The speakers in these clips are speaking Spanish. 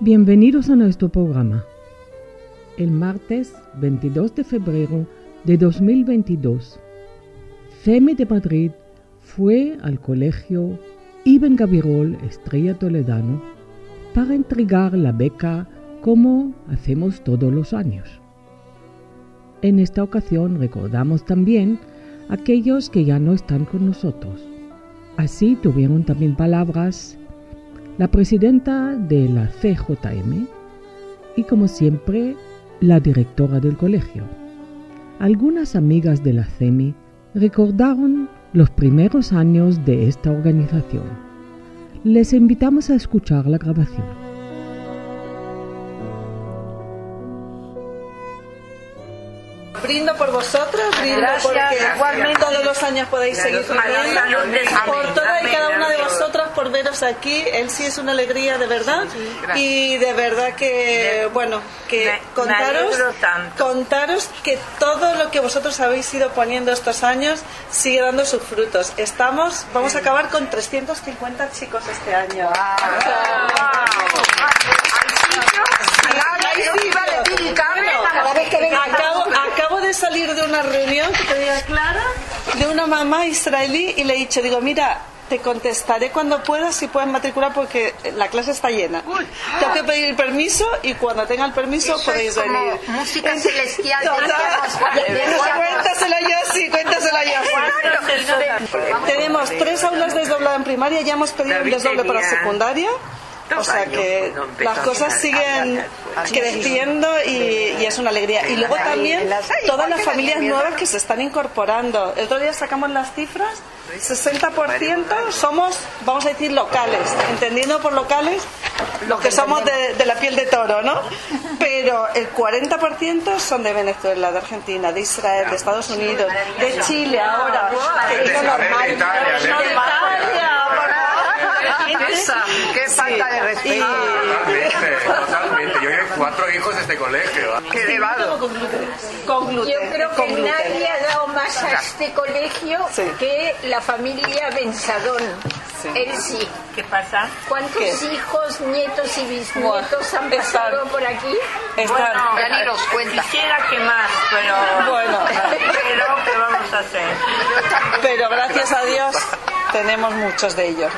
Bienvenidos a nuestro programa. El martes 22 de febrero de 2022, FEMI de Madrid fue al colegio Ibn Gabirol Estrella Toledano para entregar la beca como hacemos todos los años. En esta ocasión recordamos también a aquellos que ya no están con nosotros. Así tuvieron también palabras la presidenta de la CJM y, como siempre, la directora del colegio. Algunas amigas de la CEMI recordaron los primeros años de esta organización. Les invitamos a escuchar la grabación. Brindo por vosotros, brindo porque todos los años podéis seguir viviendo, por toda y cada una de vosotras, por veros aquí. Él sí es una alegría de verdad, y de verdad que, bueno, que contaros que todo lo que vosotros habéis ido poniendo estos años sigue dando sus frutos. Vamos a acabar con 350 chicos este año. Acabo de salir de una reunión que tenía Clara, de una mamá israelí, y le he dicho, mira, te contestaré cuando puedas, si puedes matricular, porque la clase está llena. Tengo que pedir permiso, y cuando tenga el permiso eso podéis venir. Música celestial. Cuéntasela yo. Tenemos 3 aulas desdobladas en primaria, ya hemos pedido un desdoble para secundaria. O sea que las cosas siguen creciendo y es una alegría. Y luego también todas las familias nuevas que se están incorporando. El otro día sacamos las cifras, 60% somos, vamos a decir, locales, entendiendo por locales los que somos de la piel de toro, ¿no? Pero el 40% son de Venezuela, de Argentina, de Israel, de Estados Unidos, de Chile ahora, que es lo normal, de Italia. Qué falta de respeto. Totalmente. Yo tengo 4 hijos de este colegio. Qué elevado. Con gluten. Yo creo que nadie ha dado más a este colegio que la familia Bensadón. Él sí. ¿Qué pasa? ¿Cuántos hijos, nietos y bisnietos han pasado por aquí? Bueno, ya ni los cuenta. Quisiera que más, pero bueno, ¿qué vamos a hacer? Pero gracias a Dios tenemos muchos de ellos.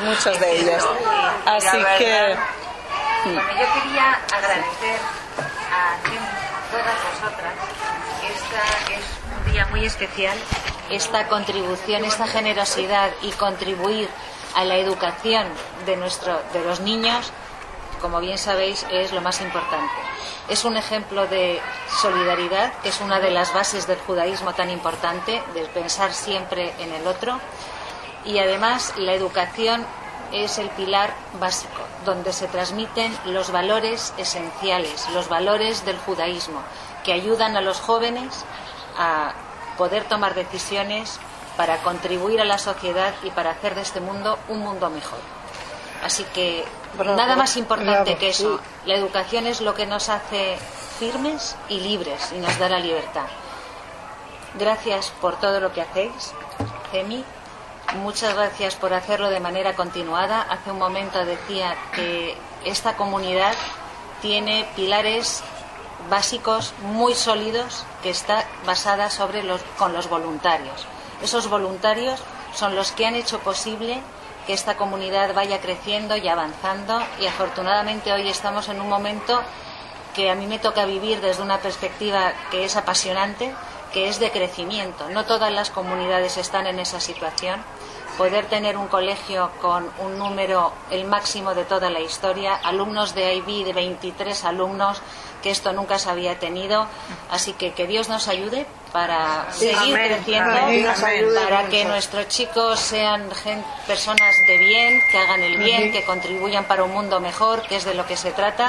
Así que bueno, yo quería agradecer a todas vosotras. Esta es un día muy especial. Esta contribución, esta generosidad y contribuir a la educación de los niños, como bien sabéis, es lo más importante. Es un ejemplo de solidaridad, que es una de las bases del judaísmo tan importante, de pensar siempre en el otro. Y además la educación es el pilar básico, donde se transmiten los valores esenciales, los valores del judaísmo, que ayudan a los jóvenes a poder tomar decisiones para contribuir a la sociedad y para hacer de este mundo un mundo mejor. Así que nada más importante que eso. La educación es lo que nos hace firmes y libres y nos da la libertad. Gracias por todo lo que hacéis, CEMI. Muchas gracias por hacerlo de manera continuada. Hace un momento decía que esta comunidad tiene pilares básicos muy sólidos, que está basada con los voluntarios. Esos voluntarios son los que han hecho posible que esta comunidad vaya creciendo y avanzando, y afortunadamente hoy estamos en un momento que a mí me toca vivir desde una perspectiva que es apasionante, que es de crecimiento. No todas las comunidades están en esa situación. Poder tener un colegio con un número, el máximo de toda la historia, alumnos de IB de 23 alumnos, que esto nunca se había tenido. Así que Dios nos ayude para seguir creciendo, para que nuestros chicos sean personas de bien, que hagan el bien, que contribuyan para un mundo mejor, que es de lo que se trata,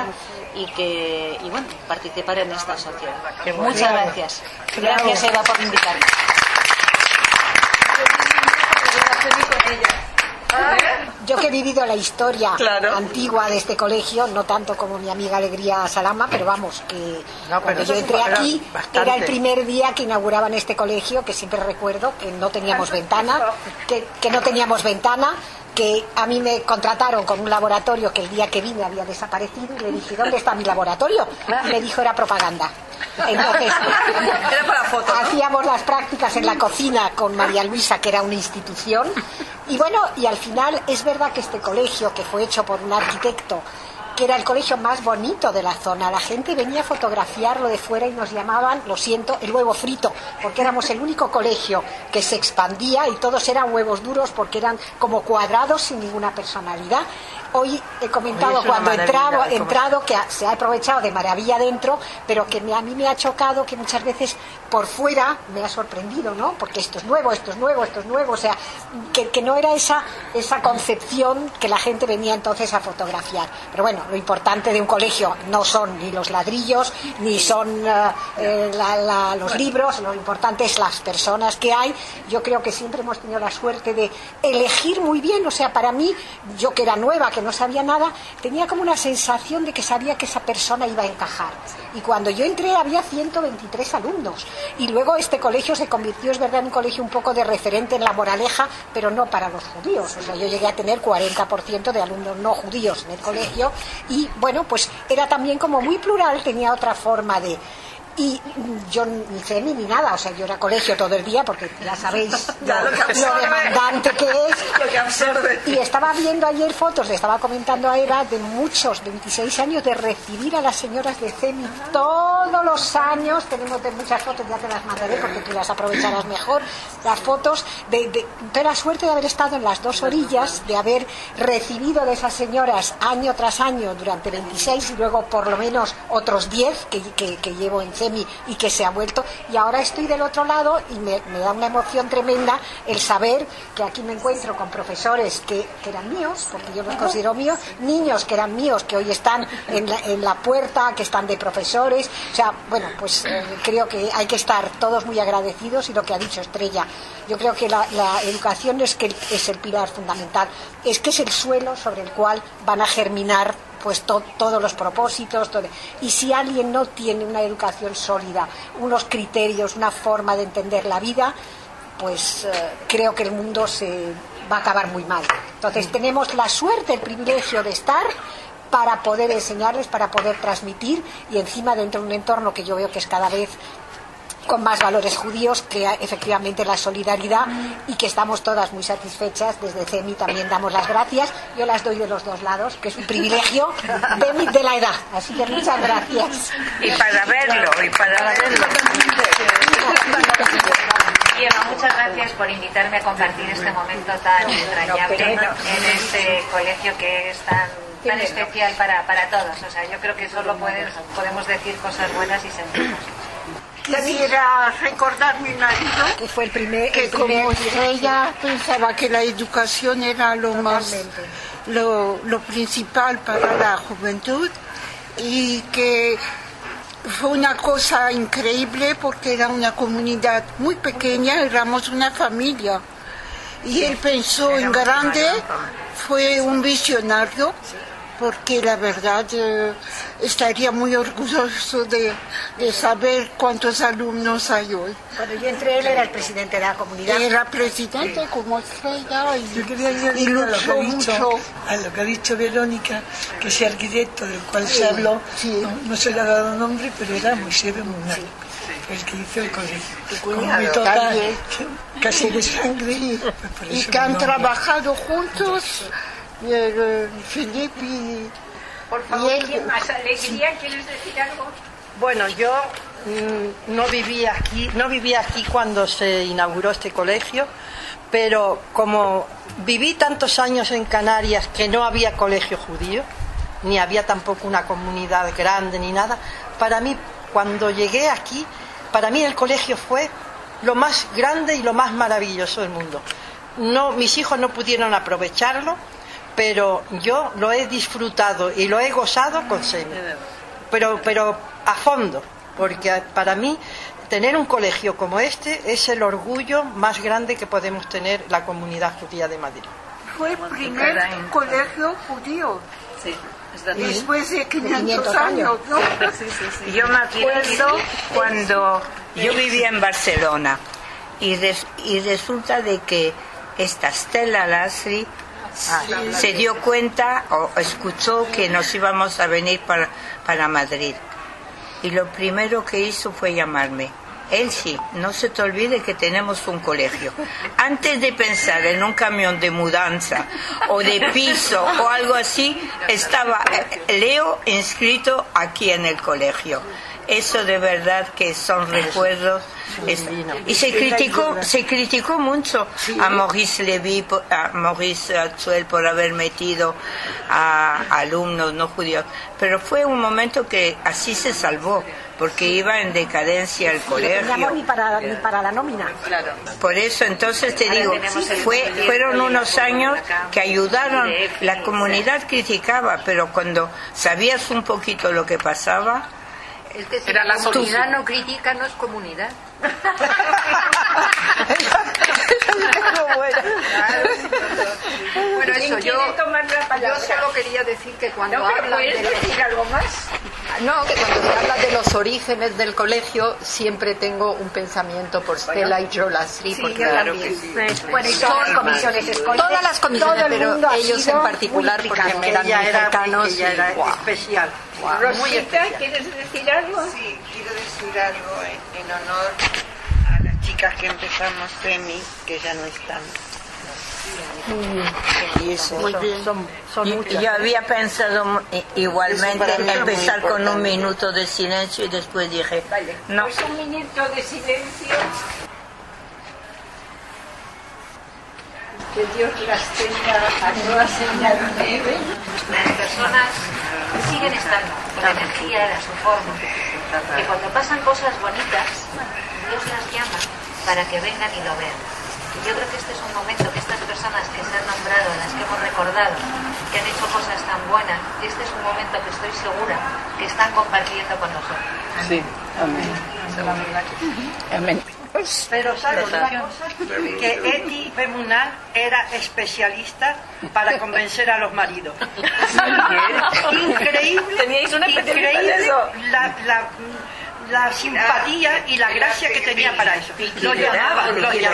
y bueno, participar en esta sociedad. Muchas gracias. Gracias, Eva, por invitarme. Yo que he vivido la historia antigua de este colegio, no tanto como mi amiga Alegría Salama, pero vamos, que cuando yo entré aquí era el primer día que inauguraban este colegio, que siempre recuerdo que no teníamos ventana, que no teníamos ventana, que a mí me contrataron con un laboratorio que el día que vine había desaparecido, y le dije, ¿dónde está mi laboratorio? Y me dijo, era propaganda. Entonces, era para fotos, ¿no? Hacíamos las prácticas en la cocina con María Luisa, que era una institución, y bueno, y al final es verdad que este colegio, que fue hecho por un arquitecto, que era el colegio más bonito de la zona, la gente venía a fotografiarlo de fuera y nos llamaban, lo siento, el huevo frito, porque éramos el único colegio que se expandía y todos eran huevos duros porque eran como cuadrados sin ninguna personalidad. Hoy he comentado cuando he entrado que se ha aprovechado de maravilla dentro, pero que a mí me ha chocado que muchas veces por fuera me ha sorprendido, ¿no? Porque esto es nuevo, o sea, que no era esa concepción que la gente venía entonces a fotografiar. Pero bueno, lo importante de un colegio no son ni los ladrillos, ni son los libros, lo importante es las personas que hay. Yo creo que siempre hemos tenido la suerte de elegir muy bien, o sea, para mí, yo que era nueva, que no sabía nada, tenía como una sensación de que sabía que esa persona iba a encajar. Y cuando yo entré había 123 alumnos. Y luego este colegio se convirtió, es verdad, en un colegio un poco de referente en La Moraleja, pero no para los judíos. O sea, yo llegué a tener 40% de alumnos no judíos en el colegio. Y bueno, pues era también como muy plural, tenía otra forma de... Y yo ni sé ni nada, o sea, yo era colegio todo el día, porque ya sabéis lo demandante que es. Lo que absorbe. Y estaba viendo ayer fotos, le estaba comentando a Eva, de muchos, 26 años, de recibir a las señoras de CEMI todos los años. Tenemos muchas fotos, ya te las mandaré porque tú las aprovecharás mejor, las fotos de la suerte de haber estado en las dos orillas, de haber recibido de esas señoras año tras año durante 26 y luego por lo menos otros 10 que llevo en CEMI y que se ha vuelto, y ahora estoy del otro lado y me da una emoción tremenda el saber que aquí me encuentro con profesores que eran míos, porque yo los considero míos, niños que eran míos, que hoy están en la puerta, que están de profesores, o sea, bueno, pues creo que hay que estar todos muy agradecidos. Y lo que ha dicho Estrella, yo creo que la educación es el pilar fundamental, es que es el suelo sobre el cual van a germinar pues todos los propósitos, y si alguien no tiene una educación sólida, unos criterios, una forma de entender la vida, pues creo que el mundo se va a acabar muy mal. Entonces tenemos la suerte, el privilegio de estar para poder enseñarles, para poder transmitir, y encima dentro de un entorno que yo veo que es cada vez con más valores judíos, que efectivamente la solidaridad, y que estamos todas muy satisfechas. Desde CEMI también damos las gracias, yo las doy de los dos lados, que es un privilegio de la edad, así que muchas gracias. Y para verlo. Y Eva, muchas gracias por invitarme a compartir este momento tan entrañable en este colegio que es tan especial para todos. O sea, yo creo que solo podemos decir cosas buenas y sentirnos. Quisiera recordar mi marido, que fue el primer como ella pensaba que la educación era lo principal para la juventud, y que fue una cosa increíble porque era una comunidad muy pequeña, éramos una familia, y él pensó en grande, fue un visionario, porque la verdad estaría muy orgulloso de saber cuántos alumnos hay hoy. Cuando yo entré, él era el presidente de la comunidad. Era presidente como Estrella, y quería añadir luchó a lo que ha dicho Verónica, que ese arquitecto del cual se habló, no se le ha dado nombre, pero era Moisés Munal, el que hizo el colegio. Como me toca casi de sangre, y que han trabajado juntos. Felipe y... Por favor, ¿quién más? Alegría, ¿quieres decir algo? Bueno, yo no vivía aquí cuando se inauguró este colegio, pero como viví tantos años en Canarias que no había colegio judío, ni había tampoco una comunidad grande ni nada, para mí, cuando llegué aquí, para mí el colegio fue lo más grande y lo más maravilloso del mundo. Mis hijos no pudieron aprovecharlo, pero yo lo he disfrutado y lo he gozado con CEMI, pero a fondo, porque para mí tener un colegio como este es el orgullo más grande que podemos tener la comunidad judía de Madrid. Fue el primer colegio judío. Sí. Después de 500 años, ¿no? Sí. Yo me acuerdo cuando yo vivía en Barcelona y resulta de que esta Stella Lasri se dio cuenta o escuchó que nos íbamos a venir para Madrid. Y lo primero que hizo fue llamarme. Elsie, no se te olvide que tenemos un colegio. Antes de pensar en un camión de mudanza o de piso o algo así, estaba Leo inscrito aquí en el colegio. Eso de verdad que son recuerdos. Y se criticó mucho a Maurice Lévy, a Maurice Atsuel por haber metido a alumnos no judíos. Pero fue un momento que así se salvó, porque iba en decadencia el colegio. No ni para la nómina. Claro. Por eso, entonces te digo, fueron unos años que ayudaron. La comunidad criticaba, pero cuando sabías un poquito lo que pasaba. Es que si la comunidad no critica, no es comunidad. Bueno, eso, yo solo quería decir que cuando hablan de decir algo más. No, que cuando se habla de los orígenes del colegio, siempre tengo un pensamiento por Stella y Joe Lasry, porque claro que sí. Bueno, y todas las comisiones escolares. Todas las comisiones, pero ellos en particular, porque me eran muy cercanos. Ella era especial. Wow. Rosita, ¿quieres decir algo? Sí, quiero decir algo en honor a las chicas que empezamos, Femi, que ya no están. Y eso, muy bien. Son muchas. Yo había pensado igualmente empezar con un minuto de silencio y después dije, no. Pues un minuto de silencio. Que Dios las tenga a todas en la nieve. Las personas siguen estando con la energía de su forma. Que cuando pasan cosas bonitas, Dios las llama para que vengan y lo vean. Y yo creo que este es un momento que estas personas que se han nombrado, las que hemos recordado, que han hecho cosas tan buenas, este es un momento que estoy segura que están compartiendo con nosotros. Sí, amén. Amén. Pero ¿sabes una cosa? Que Eti Bemunal era especialista para convencer a los maridos. Increíble. Teníais una especialista en eso. La simpatía y la gracia que tenía para eso. Lo llamaba.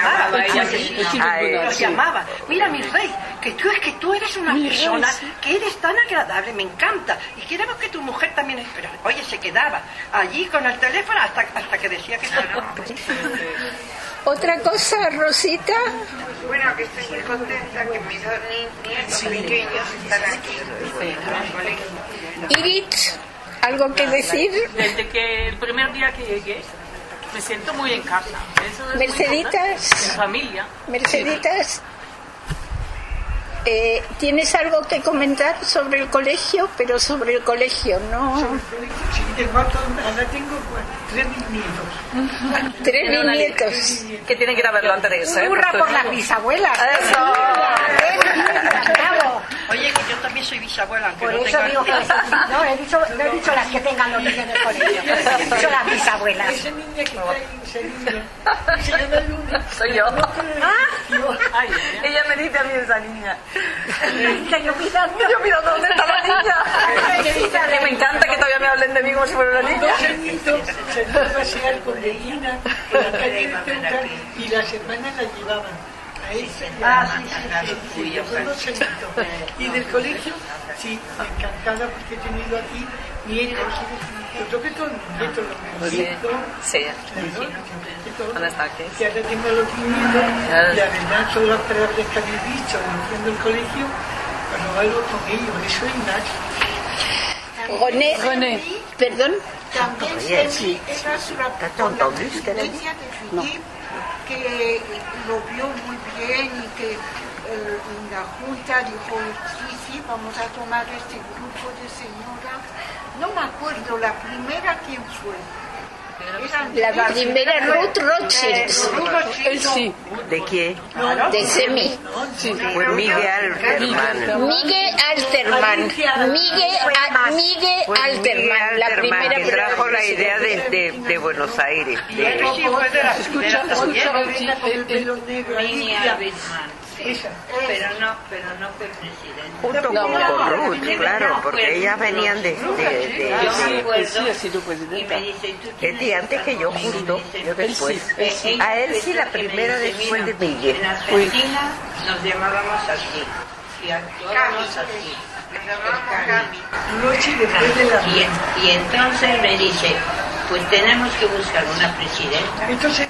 Mira, mi rey, que tú eres una persona que eres tan agradable, me encanta. Y queremos que tu mujer también es. Pero, oye, se quedaba allí con el teléfono hasta que decía que no. Otra cosa, Rosita. Bueno, que estoy muy contenta que mis dos nietos pequeños están aquí en el colegio. Irit, ¿algo que decir? Desde que el primer día que llegué, me siento muy en casa. Eso es Merceditas. En familia. Merceditas. ¿Tienes algo que comentar sobre el colegio? Pero sobre el colegio, ¿no? Sí, ahora tengo 3 bisnietos. 3 bisnietos. Que tienen que ir a verlo antes de irse. ¡Hurra por las bisabuelas! ¡Eso! ¡Bravo! Oye, que yo también soy bisabuela. Por eso digo que no he dicho las que tengan los niños del colegio. He dicho las bisabuelas. Esa niña que está ahí, esa niña, se llama Luna. Soy yo. Ella me dice a mí esa niña. Yo mirando ¿dónde está la niña? Que me encanta que todavía me hablen de mí como si fuera una niña. Se fue a pasear con Leína por la calle de Ceuta y las hermanas la llevaban. Sí. Y del colegio, sí, encantada porque he tenido aquí nietos. Yo creo que todos mis nietos los necesito. Sí. ¿Dónde está aquí? Y ahora tengo los nietos. Y la verdad, todas las palabras que habéis dicho diciendo el colegio, cuando hablo con ellos, eso es más. René, perdón. También sí, era la iglesia de Philippe, que lo vio muy bien y que en la junta dijo, sí, vamos a tomar este grupo de señoras. No me acuerdo, la primera quién fue. La primera Ruth Rothschild. Sí. ¿De quién? De Semi. Pues Miguel Alterman. Miguel Alterman. La primera que trajo la idea de Buenos Aires. Pero no fue presidente. Junto con Ruth, claro, porque ellas venían de Yo me acuerdo y me dice, Eti antes que yo, justo, yo después. A él sí la primera después de Miguel. En Argentina nos llamábamos así. y actuábamos así. Y entonces me dice, pues tenemos que buscar una presidenta,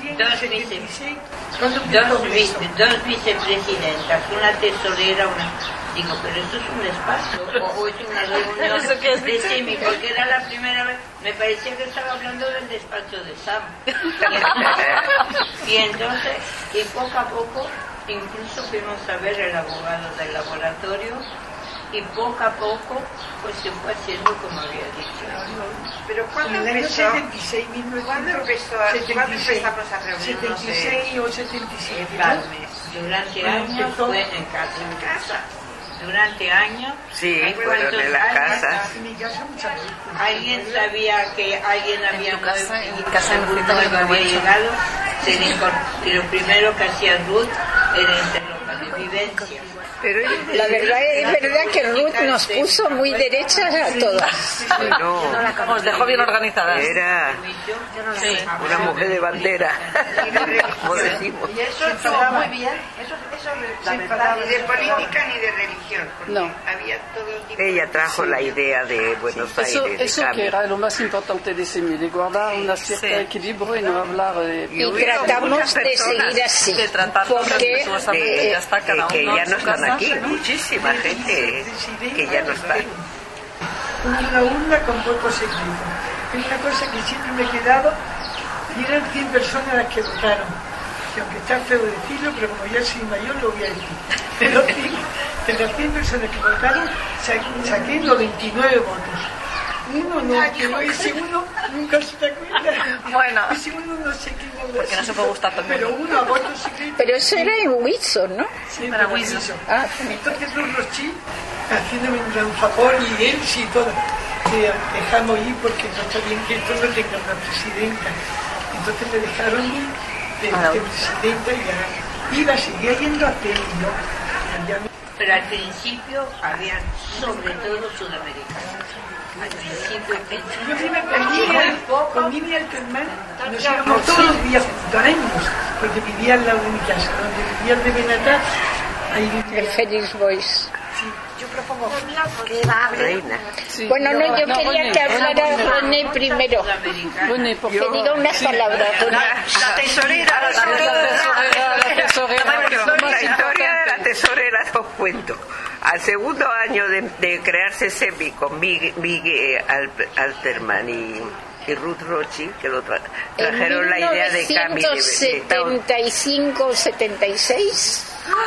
dos vicepresidentas, una tesorera, Digo, pero eso es un despacho, o es una reunión de SEMI, porque era la primera vez, me parecía que estaba hablando del despacho de Sam. Y entonces, poco a poco, incluso fuimos a ver el abogado del laboratorio, y poco a poco, pues se fue haciendo como había dicho. Pero ¿cuándo empezó? 76, ¿Cuándo empezamos a reunirnos? 76 o 77. Durante años fue en casa. Durante años. Sí, fueron en la casa. En mi casa muchas veces. Alguien sabía que alguien había había llegado, y lo primero que hacía Ruth era interrogar de vivencia. Pero la verdad es verdad que Ruth nos puso muy derechas a todas. No, nos dejó bien organizadas. Era una mujer de bandera, como decimos. Y eso estuvo muy bien. Eso ni de política ni de religión. No. Había todo tipo. Ella trajo la idea de Buenos Aires. Eso que era lo más importante de SEMI, de guardar un cierto equilibrio y no hablar de... Y tratamos de seguir así, porque que ya no están aquí, muchísima gente que ya no está. Una urna con voto secreto. Es una cosa que siempre me he quedado, y eran 100 personas las que votaron. Y aunque está feo decirlo, pero como ya soy mayor lo voy a decir. De las 100 personas que votaron, saqué 99 votos. Uno no, que ese uno nunca se te acuerda. Bueno. Ese uno no sé qué voto. Porque no se puede gustar tanto. Pero uno a voto secreto. Pero eso era en Windsor, ¿no? Sí, para Windsor. Entonces los Rothschild, haciéndome un favor, y él sí, todo, que dejamos ir porque no está bien que esto no tenga una presidenta. Entonces me dejaron ir de presidenta y ya seguía yendo a Telio. Pero al principio había sobre todo sudamericanos. Al principio yo con Mimi Alterman nos íbamos todos los días juntos, años, porque vivía en la única casa donde vivía el de Benatá, ahí vivía el Phoenix Boys. Sí, yo propongo que Reina. Bueno, no, yo quería que hablara René primero, que diga unas palabras. La tesorera, la historia de la tesorera os cuento. Al segundo año de crearse SEMI con Miguel Alterman y Ruth Rothschild, que lo trajeron la idea de cambio de 75, 76.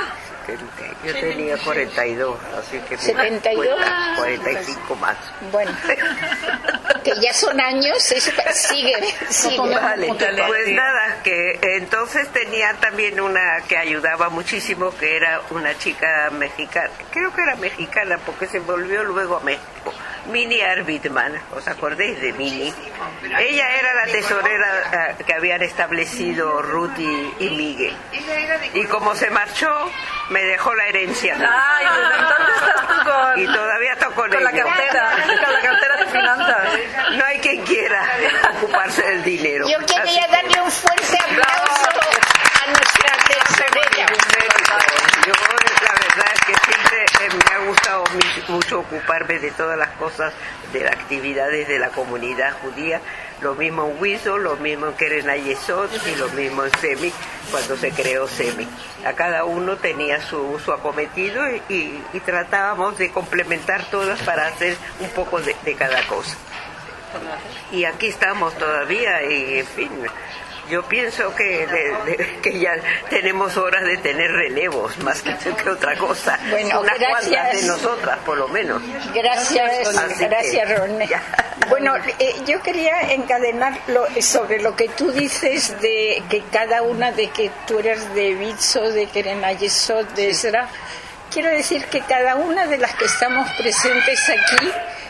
Yo tenía 42, así que 72, 45 más. Bueno, que ya son años, sigue. Vale, pues nada, que entonces tenía también una que ayudaba muchísimo, que era una chica mexicana, creo que era mexicana porque se volvió luego a México, Minnie Arbitman, ¿os acordáis de Minnie? Ella era la tesorera que habían establecido Ruth y Miguel. Y como se marchó, me dejó la herencia. Ay, entonces estás tú con... Y todavía estoy con la cartera de finanzas. No hay quien quiera ocuparse del dinero. Yo quería darle un fuerte aplauso a nuestra tesorera. Yo la verdad es que siempre me ha gustado mucho ocuparme de todas las cosas, de las actividades de la comunidad judía, lo mismo en Windsor, lo mismo en Keren Ayesot y lo mismo en SEMI, cuando se creó SEMI. A cada uno tenía su acometido y tratábamos de complementar todas para hacer un poco de cada cosa. Y aquí estamos todavía y en fin... Yo pienso que ya tenemos horas de tener relevos, más que otra cosa. Bueno, unas cuantas de nosotras, por lo menos. Gracias, Ronne. Bueno, yo quería encadenarlo sobre lo que tú dices de que cada una, de que tú eres de Bitso, de Keren Ayesot, de Ezra. Quiero decir que cada una de las que estamos presentes aquí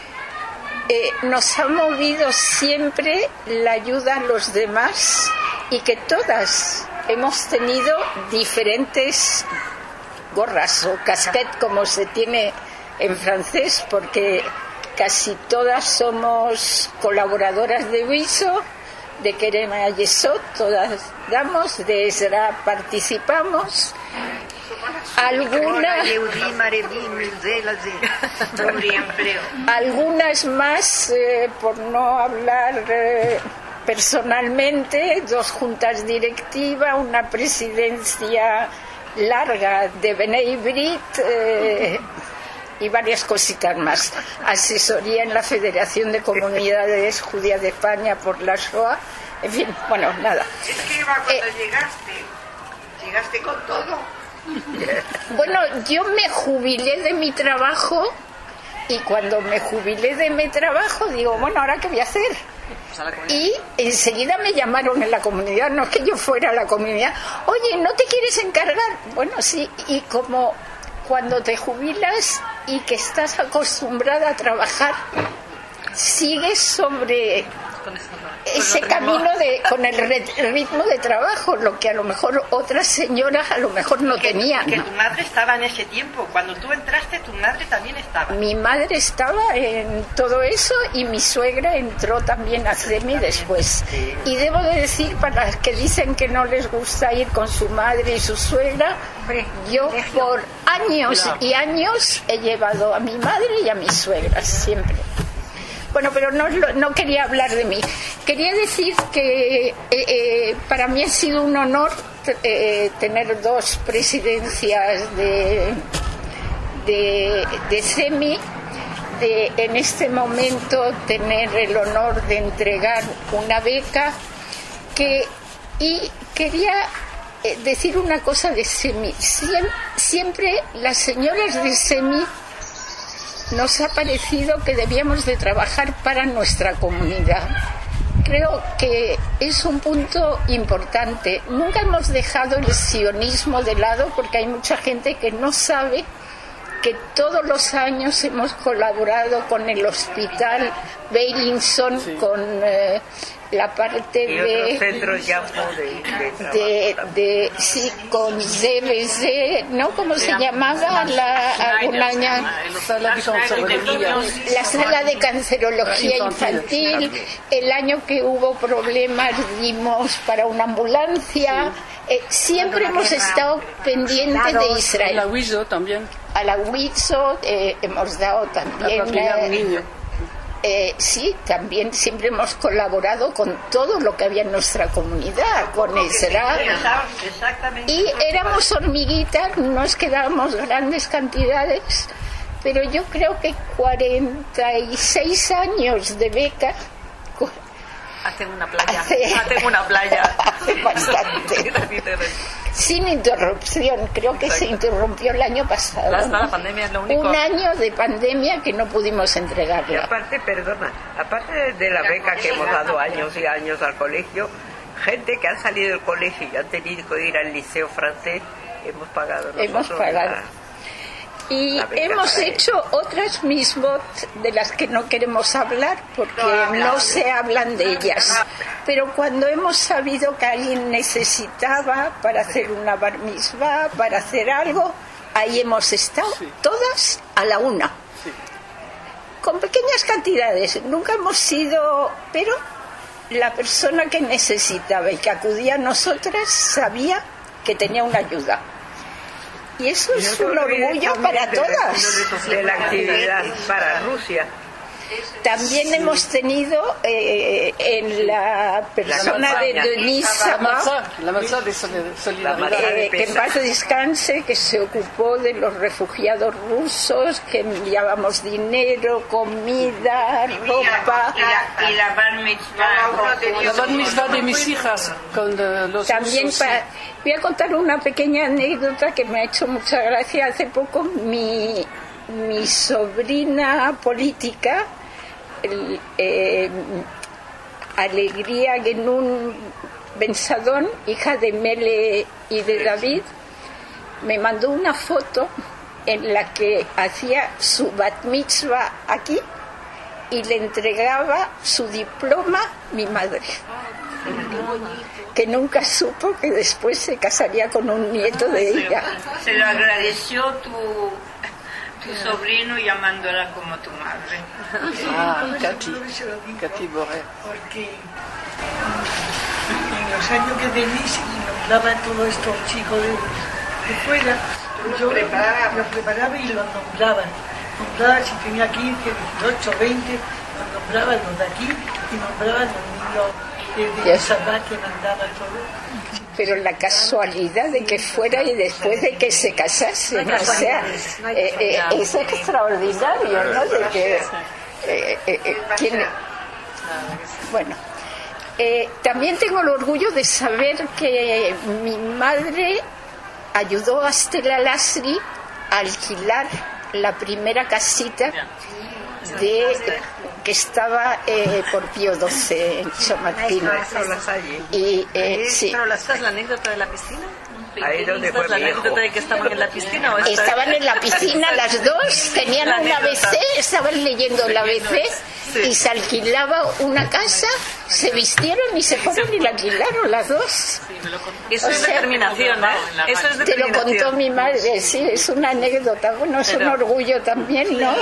nos ha movido siempre la ayuda a los demás, y que todas hemos tenido diferentes gorras o casquet, como se tiene en francés, porque casi todas somos colaboradoras de Windsor, de Keren Ayesot, todas damos, de Ezra participamos, algunas más, por no hablar personalmente, 2 juntas directivas, una presidencia larga de Bnei Brit, y varias cositas más. Asesoría en la Federación de Comunidades Judías de España por la Shoah. En fin, bueno, nada. Es que Eva, cuando llegaste con todo. Bueno, yo me jubilé de mi trabajo y cuando me jubilé de mi trabajo digo, bueno, ¿ahora qué voy a hacer? Y enseguida me llamaron en la comunidad, no es que yo fuera a la comunidad, oye, ¿no te quieres encargar? Bueno, sí, y como cuando te jubilas y que estás acostumbrada a trabajar, sigues sobre ese camino con el ritmo de trabajo, lo que a lo mejor otras señoras a lo mejor no tenían. Que tu madre estaba en ese tiempo, cuando tú entraste tu madre también estaba. Mi madre estaba en todo eso y mi suegra entró también a CEMI después. Y debo de decir, para las que dicen que no les gusta ir con su madre y su suegra, yo por años y años he llevado a mi madre y a mis suegras siempre. Bueno, pero no quería hablar de mí. Quería decir que para mí ha sido un honor tener 2 presidencias de CEMI, en este momento tener el honor de entregar una beca y quería decir una cosa de CEMI. Siempre las señoras de CEMI nos ha parecido que debíamos de trabajar para nuestra comunidad. Creo que es un punto importante. Nunca hemos dejado el sionismo de lado porque hay mucha gente que no sabe que todos los años hemos colaborado con el hospital Beilinson, con la parte de con DBZ, ¿no? ¿Cómo se llamaba? Algún año la sala de cancerología infantil. El año que hubo problemas dimos para una ambulancia. Siempre hemos estado pendientes de Israel. A la WISO también. A la WISO hemos dado también. Sí, también siempre hemos colaborado con todo lo que había en nuestra comunidad, con Ezra. Y éramos hormiguitas, no es que dábamos grandes cantidades, pero yo creo que 46 años de beca. Hacen una playa. Hace bastante. Sin interrupción, creo que se interrumpió el año pasado. La pandemia es lo único. Un año de pandemia que no pudimos entregarla. Y aparte, aparte de la beca que hemos dado años y años al colegio, gente que ha salido del colegio y ha tenido que ir al liceo francés, hemos pagado nosotros. Hemos pagado. Y hemos hecho otras misbot de las que no queremos hablar porque no se hablan de ellas. Pero cuando hemos sabido que alguien necesitaba para hacer una bar mitzvah, para hacer algo, ahí hemos estado todas a la una. Con pequeñas cantidades. Nunca hemos sido... Pero la persona que necesitaba y que acudía a nosotras sabía que tenía una ayuda. Y eso es un orgullo para todas. De la actividad para Rusia. También hemos tenido en la persona de Denise Samar, la masa de solidaridad, que en paz descanse, que se ocupó de los refugiados rusos, que enviábamos dinero, comida, ropa. Y la bar mitzvah. La bar mitzvah de mis hijas con los también rusos, voy a contar una pequeña anécdota que me ha hecho mucha gracia. Hace poco mi sobrina política, Alegría Genún Benzadón, hija de Mele y de David, me mandó una foto en la que hacía su bat mitzvah aquí y le entregaba su diploma mi madre, que nunca supo que después se casaría con un nieto de ella. Se lo agradeció tu sobrino llamándola como tu madre. Katy Boré. Porque en los años que Denise nos daban todo esto chicos de fuera, yo los preparaba y los nombraba. Nombraba si tenía 15, 18, 20, los nombraba los de aquí y nombraba los niños de Sabá que mandaba todo. Pero la casualidad de que fuera y después de que se casasen, o sea, es extraordinario, ¿no? De que, bueno, también tengo el orgullo de saber que mi madre ayudó a Stella Lasri a alquilar la primera casita que estaba por Pío XII en Chamartín. Y sí. ¿Pero esta es la anécdota de la piscina? Ahí donde fue la anécdota de que estaban en la piscina. ¿O estaban en la piscina las dos, tenían un ABC, estaban leyendo el ABC y se alquilaba una casa, se vistieron y se fueron y la alquilaron las dos. Eso es determinación, ¿eh? Eso es determinación. Te lo contó mi madre, sí, es una anécdota, bueno, es un orgullo también, ¿no?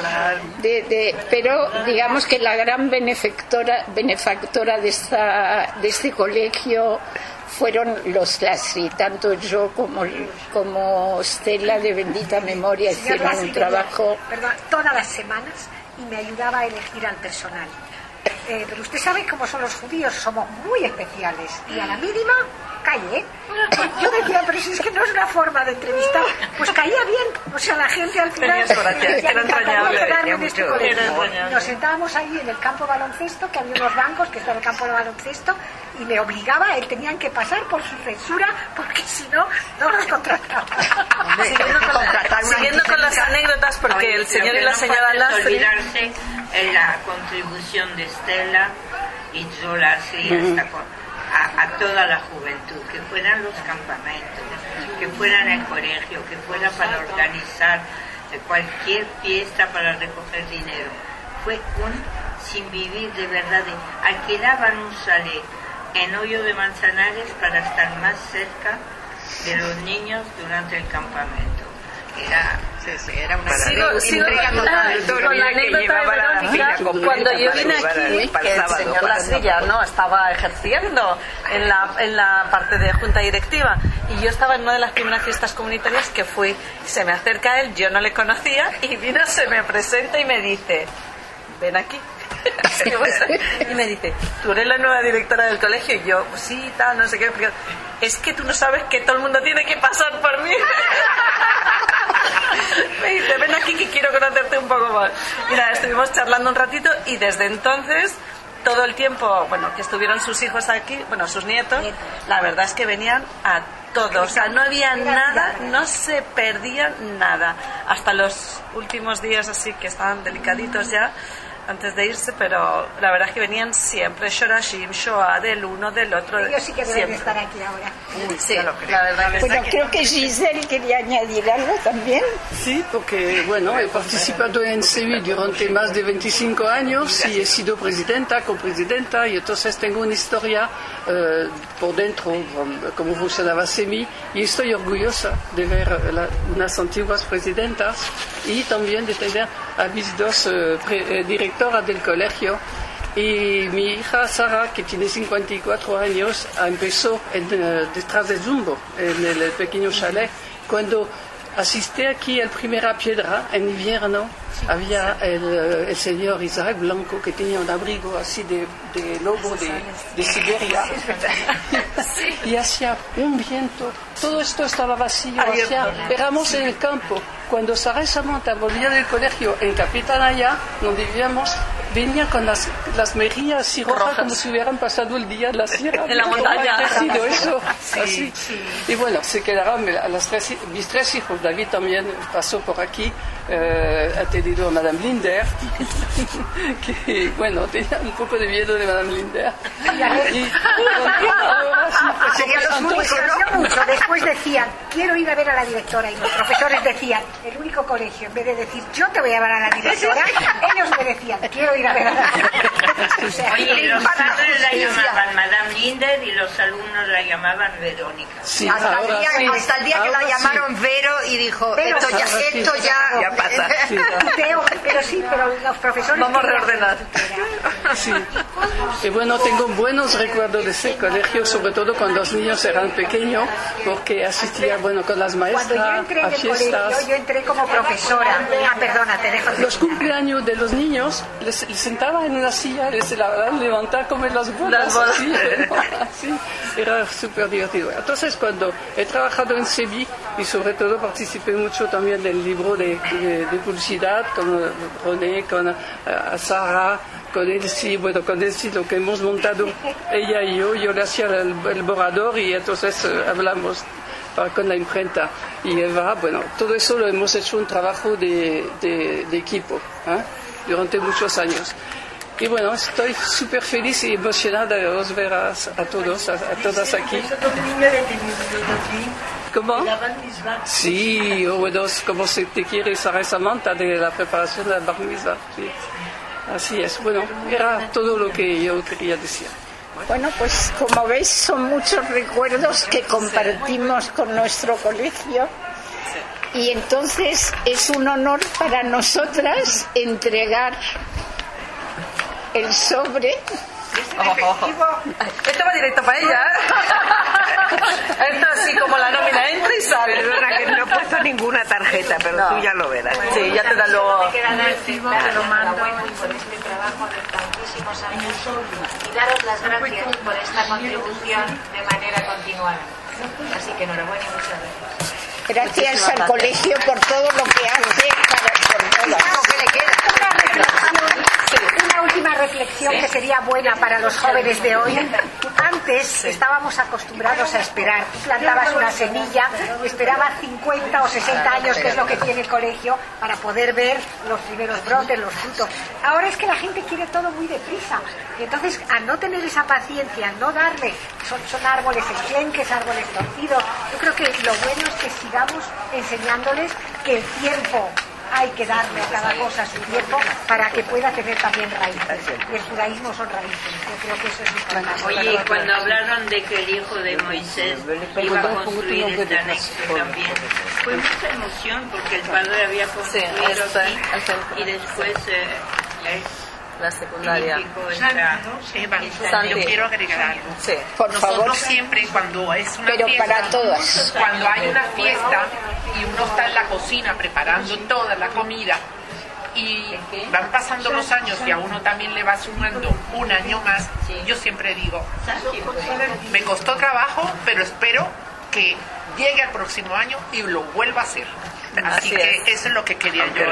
Pero digamos que la gran benefactora de este colegio fueron los Lasri, tanto yo como Stella de bendita memoria hicieron un trabajo. Perdón, todas las semanas y me ayudaba a elegir al personal. Pero usted sabe cómo son los judíos, somos muy especiales y a la mínima calle. Yo decía, pero si es que no es una forma de entrevistar, pues caía bien, o sea, la gente al final era entrañable, nos sentábamos ahí en el campo de baloncesto, que había unos bancos que estaba el campo de baloncesto, y me obligaba, tenían que pasar por su censura porque si no, no los contrataban. Siguiendo con las anécdotas, porque el señor y la señora Lasri, en la contribución de Stella y yo Lasri a toda la juventud, que fueran los campamentos, que fueran el colegio, que fuera para organizar cualquier fiesta para recoger dinero. Fue sin vivir de verdad. Alquilaban un chalet en Hoyo de Manzanares para estar más cerca de los niños durante el campamento. Era una con la anécdota de Verónica. Cuando yo vine aquí, que el señor Lasri ya no estaba ejerciendo en la parte de junta directiva, y yo estaba en una de las primeras fiestas comunitarias que fui, se me acerca él, yo no le conocía, y vino, se me presenta y me dice, ven aquí. Y me dice, ¿tú eres la nueva directora del colegio? Y yo, pues sí, tal, no sé qué. Es que tú no sabes que todo el mundo tiene que pasar por mí. Me dice, ven aquí que quiero conocerte un poco más. Mira, estuvimos charlando un ratito y desde entonces, todo el tiempo, bueno, que estuvieron sus hijos aquí, bueno, sus nietos, la verdad es que venían a todos. O sea, no había nada, no se perdía nada. Hasta los últimos días así que estaban delicaditos ya, antes de irse, pero la verdad es que venían siempre, Shorashim, Shoah, del uno, del otro. Ellos sí que deben estar aquí ahora. Sí, la verdad es bueno, creo que Giselle quería añadir algo también. Sí, porque bueno, he participado en CEMI durante más de 25 años y he sido presidenta, copresidenta, y entonces tengo una historia por dentro, cómo funcionaba CEMI, y estoy orgullosa de ver unas antiguas presidentas y también de tener a mis dos directoras del colegio. Y mi hija Sara, que tiene 54 años, empezó detrás de Zumbo, en el pequeño chalet. Cuando asisté aquí a la primera piedra, en invierno, había el señor Isaac Blanco, que tenía un abrigo así de lobo de Siberia. Y hacía un viento. Todo esto estaba vacío. Éramos en el campo. Cuando Sara y Samantha volvían del colegio en Capitanaya, donde vivíamos, venía con las mejillas así rojas, como si hubieran pasado el día en la sierra. En la montaña. Eso, así. Y bueno, se quedaron mis tres hijos. David también pasó por aquí, ha tenido a Madame Linder, que bueno, tenía un poco de miedo de Madame Linder. Después decían, quiero ir a ver a la directora, y los profesores decían, el único colegio, en vez de decir, yo te voy a ver a la directora, ellos me decían, quiero ir a ver a la directora. Oye, los padres la llamaban Madame Linder y los alumnos la llamaban Verónica. Sí, hasta el día que la llamaron Vero y dijo, Pero esto ya pasa. Sí. Pero los profesores... Vamos a reordenar. Sí. Y bueno, tengo buenos recuerdos de ese colegio, sobre todo cuando los niños eran pequeños, porque asistía, bueno, con las Cuando yo maestras entré a en el fiestas. colegio, yo entré como profesora. Perdona, te dejo. Los cumpleaños de los niños les sentaba en una silla, les levantaba como las bolas. Así, así. Era súper divertido. Entonces, cuando he trabajado en Sevilla y sobre todo participé mucho también del libro de publicidad con René, con Sara, con Elsie, bueno, con Elsie lo que hemos montado ella y yo le hacía el borrador y entonces hablamos con la imprenta y Eva, bueno, todo eso lo hemos hecho un trabajo de equipo durante muchos años. Y bueno, estoy súper feliz y emocionada de os ver a todos, a todas aquí. ¿Cómo? Sí, o bueno, como se te quiere Sara y Samantha de la preparación de la Bar Mitzvah. Sí. Así es, bueno, era todo lo que yo quería decir. Bueno, pues como veis son muchos recuerdos que compartimos con nuestro colegio y entonces es un honor para nosotras entregar el sobre. Esto va directo para ella. Esto así como la nómina entra y sale. Perdona que no he puesto ninguna tarjeta, pero tú ya lo verás. Sí, ya te da luego. Te lo mando por este trabajo de tantísimos años y daros las gracias por esta contribución de manera continuada. Así que enhorabuena y muchas gracias. Gracias al colegio por todo lo que hace por todas. Una última reflexión que sería buena para los jóvenes de hoy. Antes estábamos acostumbrados a esperar. Tú plantabas una semilla, esperabas 50 o 60 años, que es lo que tiene el colegio, para poder ver los primeros brotes, los frutos. Ahora es que la gente quiere todo muy deprisa. Y entonces, al no tener esa paciencia, al no darle, son árboles enclenques, árboles torcidos. Yo creo que lo bueno es que sigamos enseñándoles que el tiempo hay que darle a cada cosa su tiempo para que pueda tener también raíces. Y el judaísmo son raíces. Yo creo que eso es importante. Oye, y cuando hablaron de que el hijo de Moisés iba a construir este anexo también, fue mucha emoción porque el padre había construido aquí y después la secundaria. Yo quiero agregar algo. Sí, por Nosotros favor. siempre cuando es una Pero fiesta, para todas. cuando hay una fiesta y uno está en la cocina preparando toda la comida y van pasando los años y a uno también le va sumando un año más, yo siempre digo, me costó trabajo, pero espero que llegue al próximo año y lo vuelva a hacer. Así que eso es lo que quería yo.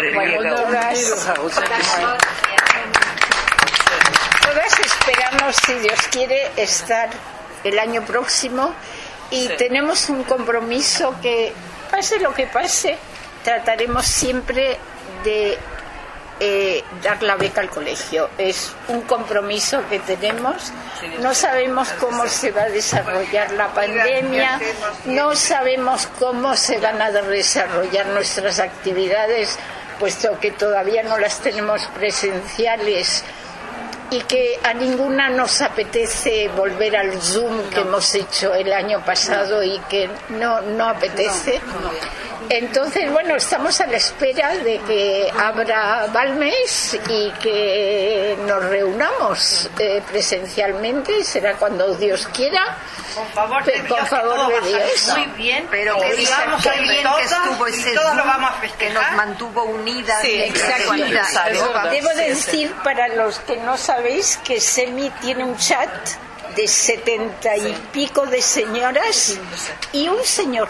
Todas esperamos, si Dios quiere, estar el año próximo y tenemos un compromiso que, pase lo que pase, trataremos siempre de dar la beca al colegio. Es un compromiso que tenemos. No sabemos cómo se va a desarrollar la pandemia, no sabemos cómo se van a desarrollar nuestras actividades, puesto que todavía no las tenemos presenciales y que a ninguna nos apetece volver al Zoom que hemos hecho el año pasado y que no apetece. Entonces, bueno, estamos a la espera de que abra Balmes y que nos reunamos presencialmente. Será cuando Dios quiera. Con favor de Dios. Muy bien, pero que digamos qué bien que estuvo ese todo lo Zoom, vamos a festejar, que nos mantuvo unidas. Sí, exacto. Debo decir para los que no sabéis que Semi tiene un chat de 70 y pico de señoras y un señor.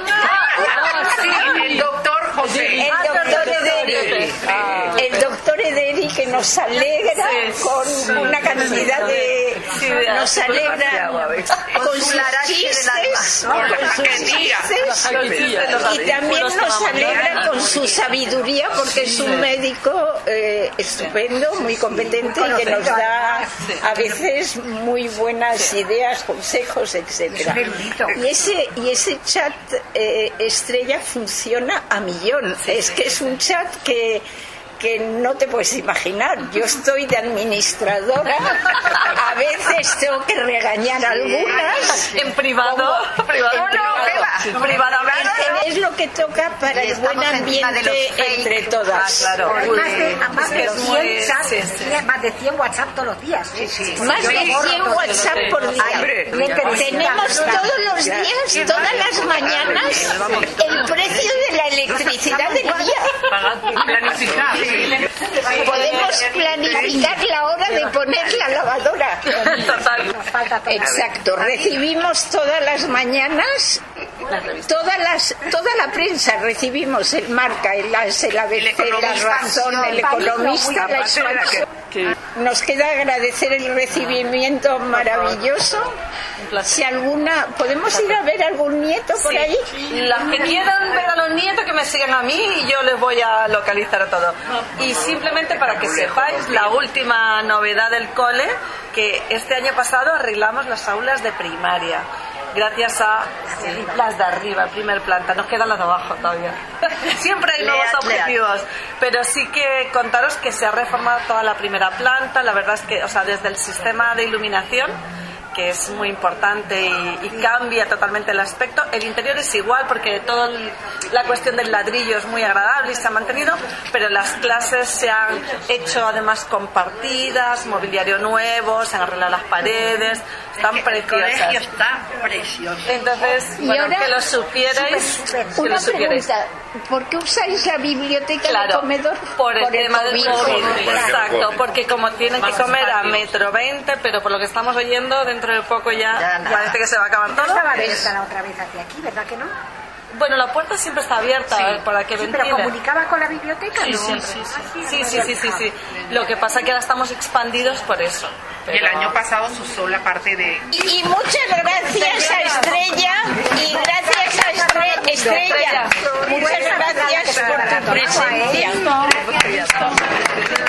El doctor José. El doctor Ederi que nos alegra con una cantidad de... nos alegra con sus chistes, y también nos alegra con su sabiduría porque es un médico estupendo, muy competente y que nos da a veces muy buenas ideas, consejos, etcétera. Y ese chat Estrella funciona a millón. Es que es un chat que que no te puedes imaginar. Yo estoy de administradora, a veces tengo que regañar a algunas. En privado. Privadamente. Es lo que toca para el buen ambiente entre todas. Más de 100 WhatsApp todos los días. Más de 100 WhatsApp por día. Tenemos todos los días, todas las mañanas, el precio de la electricidad del día. Podemos planificar la hora de poner la lavadora. Exacto. Recibimos todas las mañañanas, toda la prensa recibimos, el Marca, el ABC, el ABC, La Razón, el Economista, La Expansión. Nos queda agradecer el recibimiento maravilloso. Si alguna, ¿podemos ir a ver algún nieto por ahí? Las que quieran ver a los nietos que me sigan a mí y yo les voy a localizar a todos. Y simplemente para que sepáis la última novedad del cole, que este año pasado arreglamos las aulas de primaria. Gracias a las de arriba, primer planta, nos quedan las de abajo todavía. Siempre hay nuevos objetivos, pero sí que contaros que se ha reformado toda la primera planta. La verdad es que, o sea, desde el sistema de iluminación, que es muy importante y cambia totalmente el aspecto. El interior es igual porque toda la cuestión del ladrillo es muy agradable y se ha mantenido, pero las clases se han hecho además compartidas, mobiliario nuevo, se han arreglado las paredes, están preciosas. El colegio está precioso. Entonces, bueno, que lo supierais. Una pregunta, ¿por qué usáis la biblioteca del comedor? Por el tema del COVID. Exacto, porque como tienen que comer a 1,20 m, pero por lo que estamos oyendo, dentro de poco ya parece que se va a acabar todo. No estaba abierta otra vez hacia aquí, ¿verdad que no? Bueno, la puerta siempre está abierta para que ventile. ¿Pero comunicaba con la biblioteca? Sí. Lo que pasa es que ahora estamos expandidos por eso. Pero... El año pasado se usó la parte de... Y muchas gracias a Estrella, y gracias a Estrella. Muchas gracias por tu presencia.